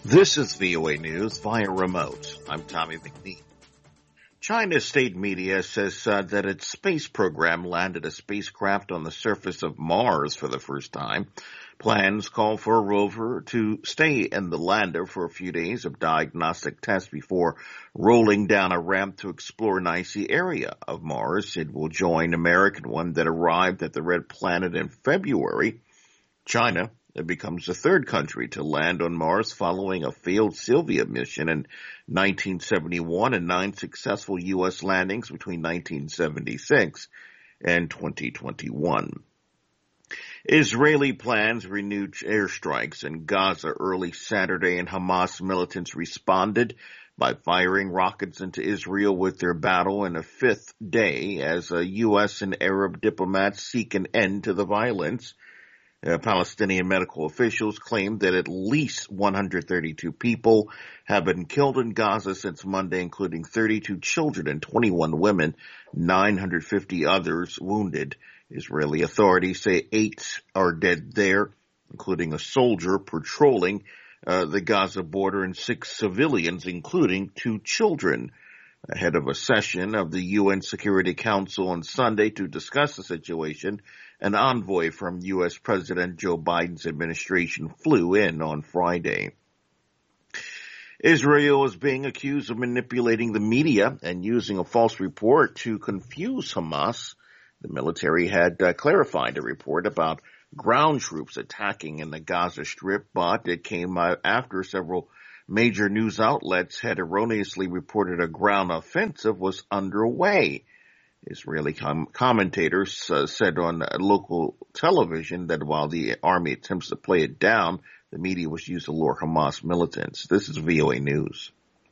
This is VOA News via remote. I'm Tommy McNeil. China's state media says that its space program landed a spacecraft on the surface of Mars for the first time. Plans call for a rover to stay in the lander for a few days of diagnostic tests before rolling down a ramp to explore an icy area of Mars. It will join American one that arrived at the red planet in February. China becomes the third country to land on Mars following a failed Sylvia mission in 1971 and 9 successful U.S. landings between 1976 and 2021. Israeli plans renewed airstrikes in Gaza early Saturday, and Hamas militants responded by firing rockets into Israel with their battle in a fifth day as U.S. and Arab diplomats seek an end to the violence. Palestinian medical officials claim that at least 132 people have been killed in Gaza since Monday, including 32 children and 21 women, 950 others wounded. Israeli authorities say 8 are dead there, including a soldier patrolling the Gaza border and 6 civilians, including 2 children. Ahead of a session of the UN Security Council on Sunday to discuss the situation, an envoy from U.S. President Joe Biden's administration flew in on Friday. Israel is being accused of manipulating the media and using a false report to confuse Hamas. The military had clarified a report about ground troops attacking in the Gaza Strip, but it came after several major news outlets had erroneously reported a ground offensive was underway. Israeli commentators said on local television that while the army attempts to play it down, the media was used to lure Hamas militants. This is VOA News.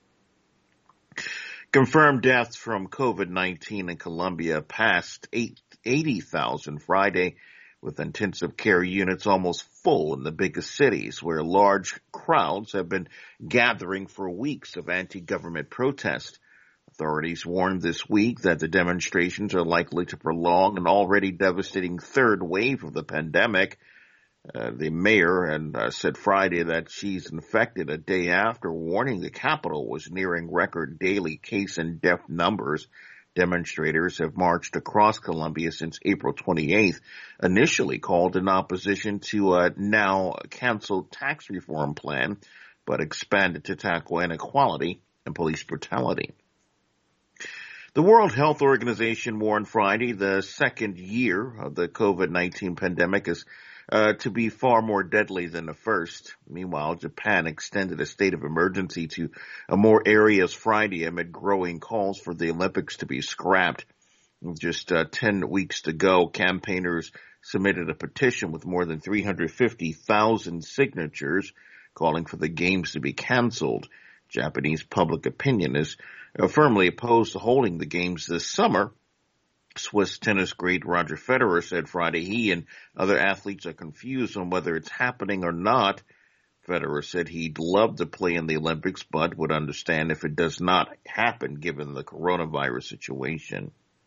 Confirmed deaths from COVID-19 in Colombia passed 80,000 Friday, with intensive care units almost full in the biggest cities where large crowds have been gathering for weeks of anti-government protest. Authorities warned this week that the demonstrations are likely to prolong an already devastating third wave of the pandemic. The mayor said Friday that she's infected a day after warning the capital was nearing record daily case and death numbers. Demonstrators have marched across Colombia since April 28th, initially called in opposition to a now canceled tax reform plan, but expanded to tackle inequality and police brutality. The World Health Organization warned Friday the second year of the COVID-19 pandemic is to be far more deadly than the first. Meanwhile, Japan extended a state of emergency to more areas Friday amid growing calls for the Olympics to be scrapped. Just 10 weeks to go, campaigners submitted a petition with more than 350,000 signatures calling for the games to be canceled. Japanese public opinion is firmly opposed to holding the games this summer. Swiss tennis great Roger Federer said Friday he and other athletes are confused on whether it's happening or not. Federer said he'd love to play in the Olympics, but would understand if it does not happen given the coronavirus situation.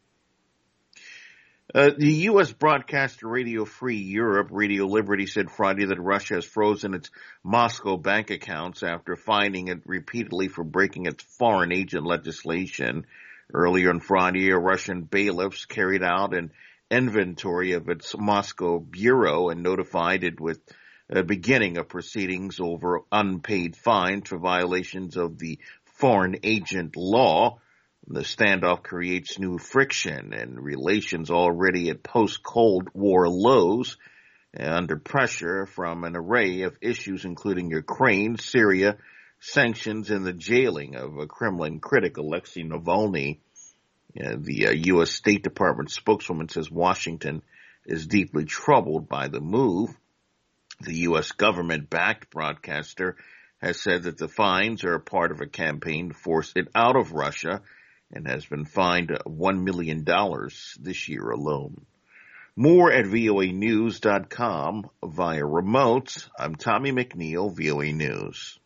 The U.S. broadcaster Radio Free Europe, Radio Liberty, said Friday that Russia has frozen its Moscow bank accounts after fining it repeatedly for breaking its foreign agent legislation. Earlier on Friday, Russian bailiffs carried out an inventory of its Moscow bureau and notified it with the beginning of proceedings over unpaid fines for violations of the foreign agent law. The standoff creates new friction and relations already at post-Cold War lows, under pressure from an array of issues including Ukraine, Syria, sanctions, and the jailing of a Kremlin critic, Alexei Navalny. The U.S. State Department spokeswoman says Washington is deeply troubled by the move. The U.S. government-backed broadcaster has said that the fines are a part of a campaign to force it out of Russia and has been fined $1 million this year alone. More at voanews.com via remote. I'm Tommy McNeil, VOA News.